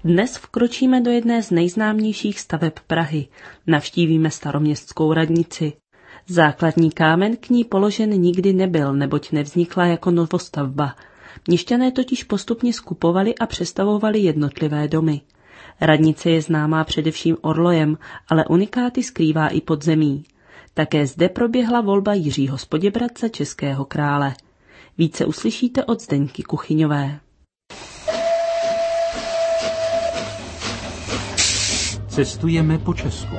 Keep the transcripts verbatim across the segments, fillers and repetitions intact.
Dnes vkročíme do jedné z nejznámějších staveb Prahy. Navštívíme staroměstskou radnici. Základní kámen k ní položen nikdy nebyl, neboť nevznikla jako novostavba. Měšťané totiž postupně skupovali a přestavovali jednotlivé domy. Radnice je známá především orlojem, ale unikáty skrývá i podzemí. Také zde proběhla volba Jiřího z Poděbradce českého krále. Více uslyšíte od Zdeňky Kuchyňové. Cestujeme po Česku.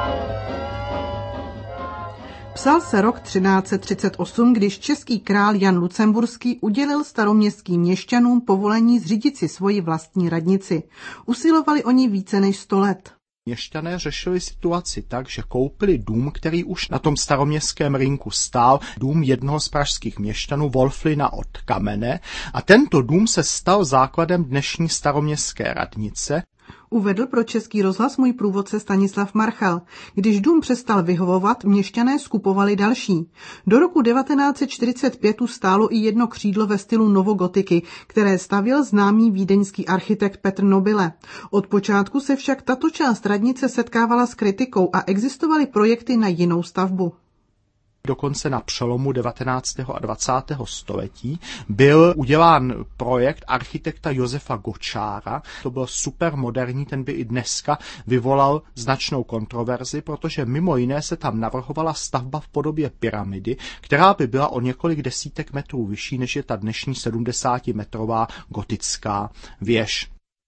Psal se rok třináct set třicet osm, když český král Jan Lucemburský udělil staroměstským měšťanům povolení zřídit si svoji vlastní radnici. Usilovali oni více než sto let. Měšťané řešili situaci tak, že koupili dům, který už na tom staroměstském rynku stál, dům jednoho z pražských měšťanů Wolflina od Kamene, a tento dům se stal základem dnešní staroměstské radnice. Uvedl pro Český rozhlas můj průvodce Stanislav Marchal. Když dům přestal vyhovovat, měšťané skupovali další. Do roku devatenáct set čtyřicet pět tu stálo i jedno křídlo ve stylu novogotiky, které stavěl známý vídeňský architekt Petr Nobile. Od počátku se však tato část radnice setkávala s kritikou a existovaly projekty na jinou stavbu. Dokonce na přelomu devatenáctého a dvacátého století byl udělán projekt architekta Josefa Gočára. To byl super moderní, ten by i dneska vyvolal značnou kontroverzi, protože mimo jiné se tam navrhovala stavba v podobě pyramidy, která by byla o několik desítek metrů vyšší, než je ta dnešní sedmdesátimetrová gotická věž.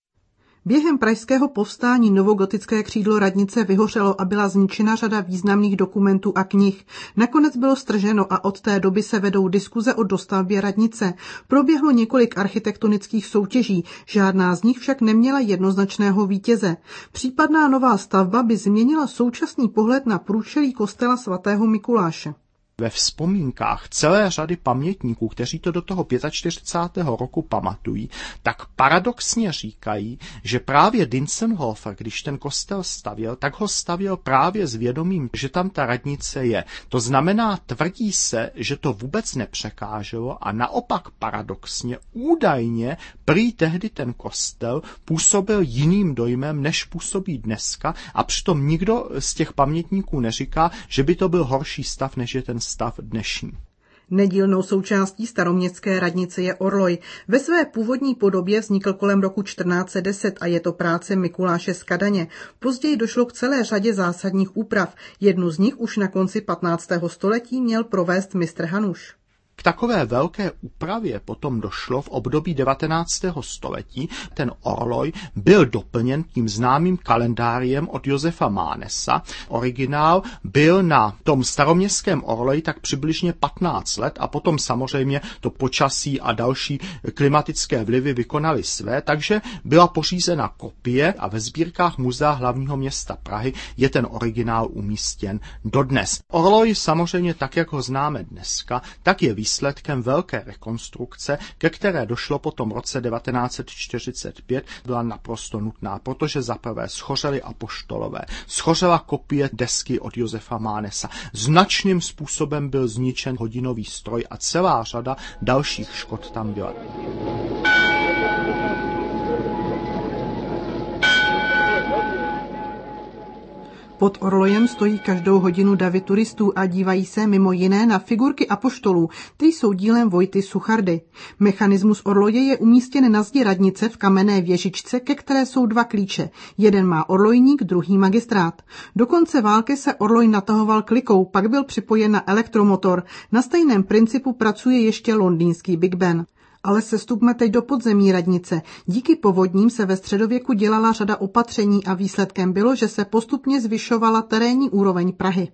Během pražského povstání novogotické křídlo radnice vyhořelo a byla zničena řada významných dokumentů a knih. Nakonec bylo strženo a od té doby se vedou diskuze o dostavbě radnice. Proběhlo několik architektonických soutěží, žádná z nich však neměla jednoznačného vítěze. Případná nová stavba by změnila současný pohled na průčelí kostela svatého Mikuláše. Ve vzpomínkách celé řady pamětníků, kteří to do toho čtyřicátého pátého roku pamatují, tak paradoxně říkají, že právě Dientzenhofer, když ten kostel stavěl, tak ho stavěl právě s vědomím, že tam ta radnice je. To znamená, tvrdí se, že to vůbec nepřekáželo a naopak paradoxně, údajně, prý tehdy ten kostel působil jiným dojmem, než působí dneska, a přitom nikdo z těch pamětníků neříká, že by to byl horší stav, než je ten stav dnešní. Nedílnou součástí staroměstské radnice je orloj. Ve své původní podobě vznikl kolem roku čtrnáct set deset a je to práce Mikuláše z Kadaně. Později došlo k celé řadě zásadních úprav. Jednu z nich už na konci patnáctého století měl provést mistr Hanuš. K takové velké úpravě potom došlo v období devatenáctého století. Ten orloj byl doplněn tím známým kalendáriem od Josefa Mánesa. Originál byl na tom staroměstském orloji tak přibližně patnáct let a potom samozřejmě to počasí a další klimatické vlivy vykonaly své, takže byla pořízena kopie a ve sbírkách Muzea hlavního města Prahy je ten originál umístěn dodnes. Orloj samozřejmě tak, jak ho známe dneska, tak je výsledkem velké rekonstrukce, ke které došlo potom v roce devatenáct set čtyřicet pět, byla naprosto nutná, protože zaprvé schořely apoštolové, schořela kopie desky od Josefa Mánesa, značným způsobem byl zničen hodinový stroj a celá řada dalších škod tam byla. Pod orlojem stojí každou hodinu davy turistů a dívají se mimo jiné na figurky apoštolů, ty jsou dílem Vojty Suchardy. Mechanismus orloje je umístěn na zdi radnice v kamenné věžičce, ke které jsou dva klíče. Jeden má orlojník, druhý magistrát. Do konce války se orloj natahoval klikou, pak byl připojen na elektromotor. Na stejném principu pracuje ještě londýnský Big Ben. Ale sestupme teď do podzemí radnice. Díky povodním se ve středověku dělala řada opatření a výsledkem bylo, že se postupně zvyšovala terénní úroveň Prahy.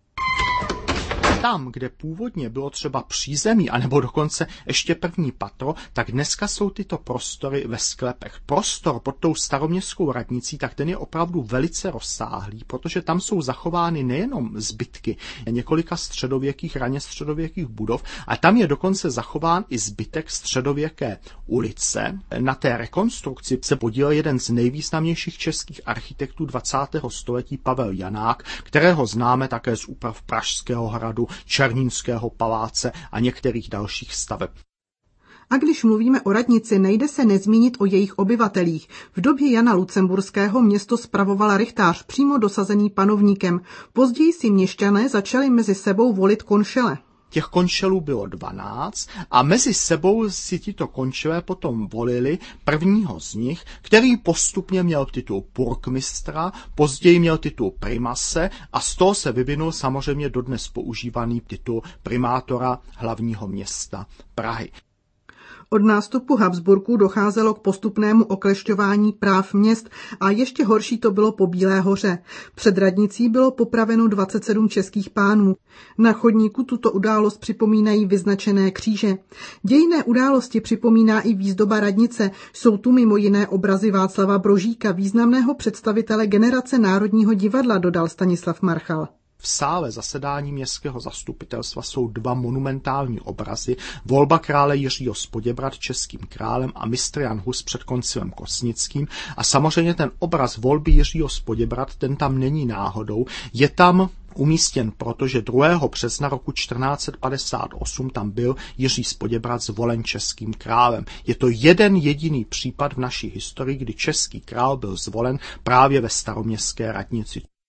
Tam, kde původně bylo třeba přízemí, anebo dokonce ještě první patro, tak dneska jsou tyto prostory ve sklepech. Prostor pod tou staroměstskou radnicí, tak ten je opravdu velice rozsáhlý, protože tam jsou zachovány nejenom zbytky několika středověkých, raně středověkých budov, a tam je dokonce zachován i zbytek středověké ulice. Na té rekonstrukci se podílel jeden z nejvýznamnějších českých architektů dvacátého století Pavel Janák, kterého známe také z úprav Pražského hradu, Černínského paláce a některých dalších staveb. A když mluvíme o radnici, nejde se nezmínit o jejich obyvatelích. V době Jana Lucemburského město spravovala rychtář, přímo dosazený panovníkem. Později si měšťané začali mezi sebou volit konšele. Těch konšelů bylo dvanáct a mezi sebou si tito konšelé potom volili prvního z nich, který postupně měl titul purkmistra, později měl titul primase a z toho se vyvinul samozřejmě dodnes používaný titul primátora hlavního města Prahy. Od nástupu Habsburků docházelo k postupnému oklešťování práv měst a ještě horší to bylo po Bílé hoře. Před radnicí bylo popraveno dvacet sedm českých pánů. Na chodníku tuto událost připomínají vyznačené kříže. Dějinné události připomíná i výzdoba radnice. Jsou tu mimo jiné obrazy Václava Brožíka, významného představitele generace Národního divadla, dodal Stanislav Marchal. V sále zasedání městského zastupitelstva jsou dva monumentální obrazy, volba krále Jiřího z Poděbrad českým králem a mistr Jan Hus před koncilem Kosnickým. A samozřejmě ten obraz volby Jiřího z Poděbrad, ten tam není náhodou, je tam umístěn, protože druhého března roku čtrnáct set padesát osm tam byl Jiří z Poděbrad zvolen českým králem. Je to jeden jediný případ v naší historii, kdy český král byl zvolen právě ve staroměstské radnici.